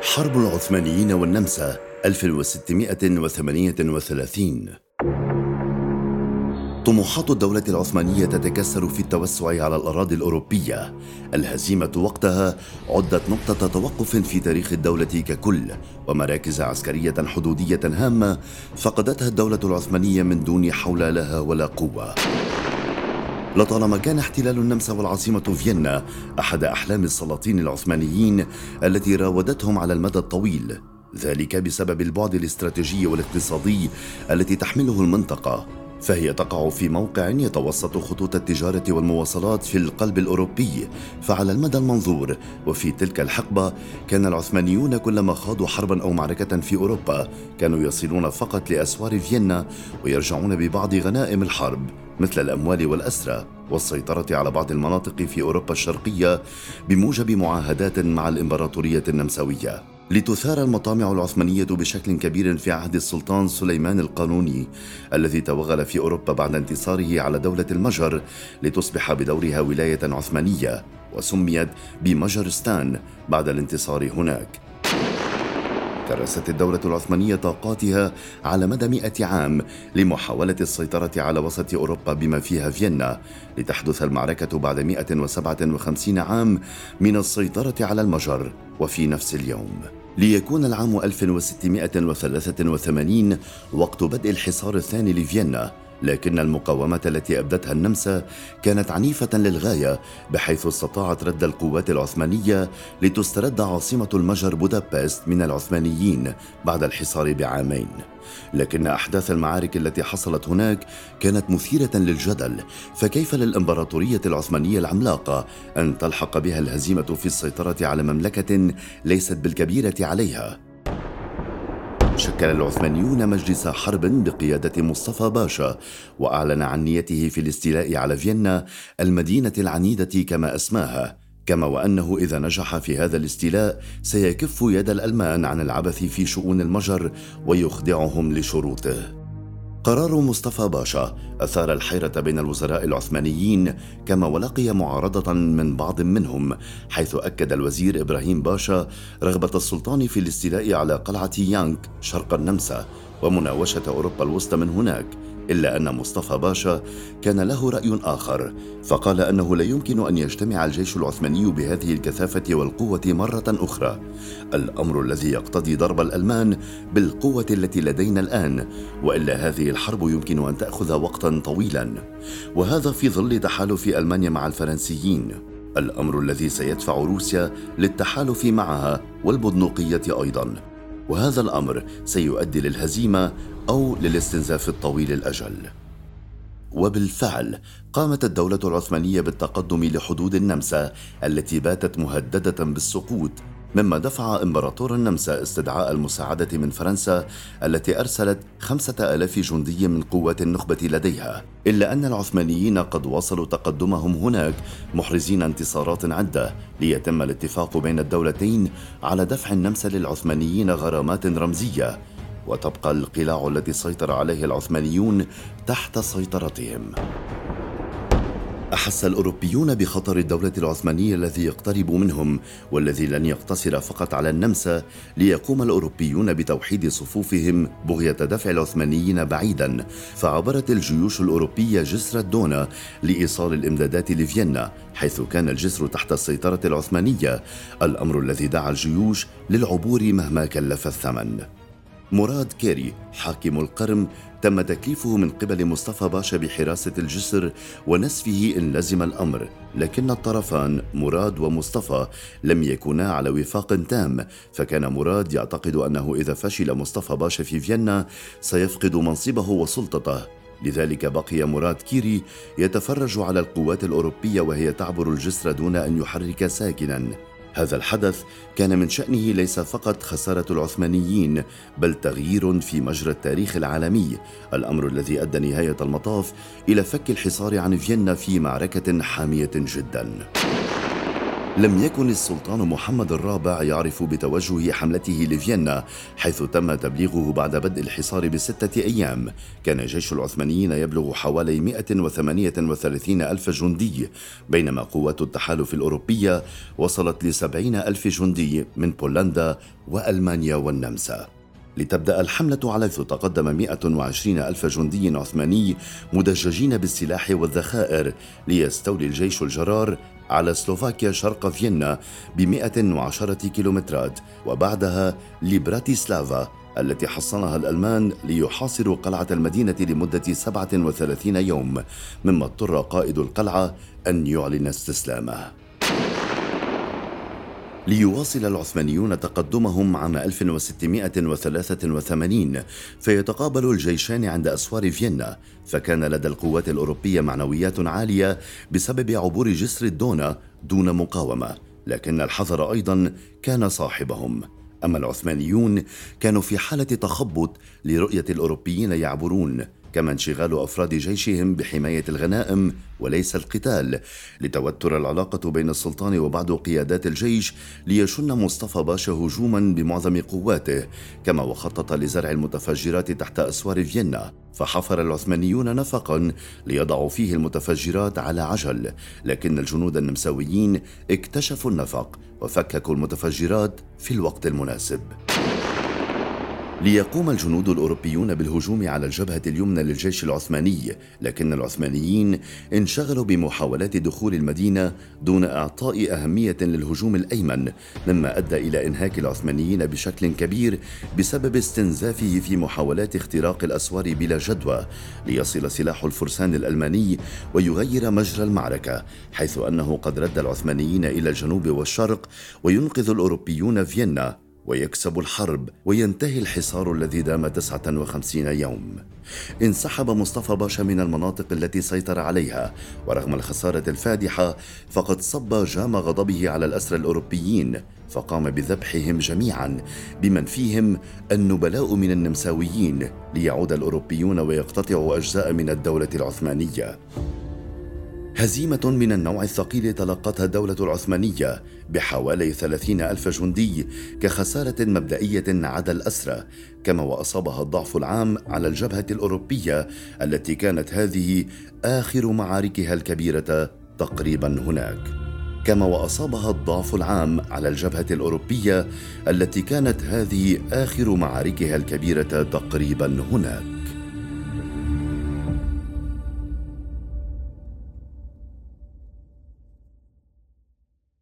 حرب العثمانيين والنمسا 1638. طموحات الدولة العثمانية تتكسر في التوسع على الأراضي الأوروبية. الهزيمة وقتها عدت نقطة توقف في تاريخ الدولة ككل، ومراكز عسكرية حدودية هامة فقدتها الدولة العثمانية من دون حول لها ولا قوة. لطالما كان احتلال النمسا والعاصمة فيينا أحد أحلام السلاطين العثمانيين التي راودتهم على المدى الطويل، ذلك بسبب البعد الاستراتيجي والاقتصادي التي تحمله المنطقة، فهي تقع في موقع يتوسط خطوط التجارة والمواصلات في القلب الأوروبي. فعلى المدى المنظور وفي تلك الحقبة كان العثمانيون كلما خاضوا حربا أو معركة في أوروبا كانوا يصلون فقط لأسوار فيينا ويرجعون ببعض غنائم الحرب مثل الأموال والأسرى والسيطرة على بعض المناطق في أوروبا الشرقية بموجب معاهدات مع الإمبراطورية النمساوية. لتثار المطامع العثمانية بشكل كبير في عهد السلطان سليمان القانوني الذي توغل في أوروبا بعد انتصاره على دولة المجر لتصبح بدورها ولاية عثمانية، وسميت بمجرستان بعد الانتصار هناك. كرست الدولة العثمانية طاقاتها على مدى 100 عام لمحاولة السيطرة على وسط أوروبا بما فيها فيينا، لتحدث المعركة بعد 157 عام من السيطرة على المجر وفي نفس اليوم، ليكون العام 1683 وقت بدء الحصار الثاني لفيينا. لكن المقاومة التي أبدتها النمسا كانت عنيفة للغاية، بحيث استطاعت رد القوات العثمانية لتسترد عاصمة المجر بودابست من العثمانيين بعد الحصار بعامين. لكن أحداث المعارك التي حصلت هناك كانت مثيرة للجدل، فكيف للإمبراطورية العثمانية العملاقة أن تلحق بها الهزيمة في السيطرة على مملكة ليست بالكبيرة عليها؟ شكل العثمانيون مجلس حرب بقيادة مصطفى باشا، وأعلن عن نيته في الاستيلاء على فيينا المدينة العنيدة كما أسماها، كما وأنه إذا نجح في هذا الاستيلاء سيكف يد الألمان عن العبث في شؤون المجر ويخضعهم لشروطه. قرار مصطفى باشا أثار الحيرة بين الوزراء العثمانيين، كما ولقي معارضة من بعض منهم، حيث أكد الوزير إبراهيم باشا رغبة السلطان في الاستيلاء على قلعة يانك شرق النمسا ومناوشة أوروبا الوسطى من هناك، إلا أن مصطفى باشا كان له رأي آخر، فقال أنه لا يمكن أن يجتمع الجيش العثماني بهذه الكثافة والقوة مرة أخرى، الأمر الذي يقتضي ضرب الألمان بالقوة التي لدينا الآن، وإلا هذه الحرب يمكن أن تأخذ وقتا طويلا، وهذا في ظل تحالف ألمانيا مع الفرنسيين، الأمر الذي سيدفع روسيا للتحالف معها والبندقية أيضا، وهذا الأمر سيؤدي للهزيمة أو للاستنزاف الطويل الأجل. وبالفعل قامت الدولة العثمانية بالتقدم لحدود النمسا التي باتت مهددة بالسقوط، مما دفع إمبراطور النمسا استدعاء المساعدة من فرنسا التي أرسلت 5000 جندي من قوات النخبة لديها، إلا أن العثمانيين قد واصلوا تقدمهم هناك محرزين انتصارات عدة، ليتم الاتفاق بين الدولتين على دفع النمسا للعثمانيين غرامات رمزية، وتبقى القلاع التي سيطر عليه العثمانيون تحت سيطرتهم. أحس الأوروبيون بخطر الدولة العثمانية الذي يقترب منهم، والذي لن يقتصر فقط على النمسا، ليقوم الأوروبيون بتوحيد صفوفهم بغية دفع العثمانيين بعيدا، فعبرت الجيوش الأوروبية جسر الدونا لإيصال الإمدادات لفيينا، حيث كان الجسر تحت السيطرة العثمانية، الأمر الذي دعا الجيوش للعبور مهما كلف الثمن. مراد كيري حاكم القرم تم تكليفه من قبل مصطفى باشا بحراسة الجسر ونسفه إن لزم الأمر، لكن الطرفان مراد ومصطفى لم يكونا على وفاق تام، فكان مراد يعتقد أنه إذا فشل مصطفى باشا في فيينا سيفقد منصبه وسلطته، لذلك بقي مراد كيري يتفرج على القوات الأوروبية وهي تعبر الجسر دون أن يحرك ساكنا. هذا الحدث كان من شأنه ليس فقط خسارة العثمانيين، بل تغيير في مجرى التاريخ العالمي، الأمر الذي أدى نهاية المطاف إلى فك الحصار عن فيينا في معركة حامية جدا. لم يكن السلطان محمد الرابع يعرف بتوجه حملته لفيينا، حيث تم تبليغه بعد بدء الحصار ب6 أيام. كان جيش العثمانيين يبلغ حوالي 138 ألف جندي، بينما قوات التحالف الأوروبية وصلت ل70 ألف جندي من بولندا وألمانيا والنمسا. لتبدأ الحملة حيث تقدم 120 ألف جندي عثماني مدججين بالسلاح والذخائر، ليستولي الجيش الجرار على سلوفاكيا شرق فيينا ب110 كيلومترات، وبعدها لبراتيسلافا التي حصنها الألمان ليحاصروا قلعة المدينة لمدة 37 يوم، مما اضطر قائد القلعة أن يعلن استسلامه. ليواصل العثمانيون تقدمهم عام 1683، فيتقابل الجيشان عند أسوار فيينا، فكان لدى القوات الأوروبية معنويات عالية بسبب عبور جسر الدونا دون مقاومة، لكن الحذر أيضا كان صاحبهم. أما العثمانيون كانوا في حالة تخبط لرؤية الأوروبيين يعبرون، كما انشغال أفراد جيشهم بحماية الغنائم وليس القتال، لتوتر العلاقة بين السلطان وبعض قيادات الجيش ليشن مصطفى باشا هجوما بمعظم قواته، كما وخطط لزرع المتفجرات تحت أسوار فيينا، فحفر العثمانيون نفقا ليضعوا فيه المتفجرات على عجل، لكن الجنود النمساويين اكتشفوا النفق وفككوا المتفجرات في الوقت المناسب. ليقوم الجنود الأوروبيون بالهجوم على الجبهة اليمنى للجيش العثماني، لكن العثمانيين انشغلوا بمحاولات دخول المدينة دون إعطاء أهمية للهجوم الأيمن، مما أدى إلى إنهاك العثمانيين بشكل كبير بسبب استنزافه في محاولات اختراق الأسوار بلا جدوى، ليصل سلاح الفرسان الألماني ويغير مجرى المعركة، حيث أنه قد رد العثمانيين إلى الجنوب والشرق وينقذ الأوروبيون فيينا ويكسب الحرب، وينتهي الحصار الذي دام 59 يوم. انسحب مصطفى باشا من المناطق التي سيطر عليها، ورغم الخسارة الفادحة فقد صب جام غضبه على الأسرى الأوروبيين، فقام بذبحهم جميعا بمن فيهم النبلاء من النمساويين، ليعود الأوروبيون ويقتطعوا أجزاء من الدولة العثمانية. هزيمة من النوع الثقيل تلقتها الدولة العثمانية بحوالي 30 ألف جندي كخسارة مبدئية عدا الأسرى، كما وأصابها الضعف العام على الجبهة الأوروبية التي كانت هذه آخر معاركها الكبيرة تقريبا هناك. كما وأصابها الضعف العام على الجبهة الأوروبية التي كانت هذه آخر معاركها الكبيرة تقريبا هناك.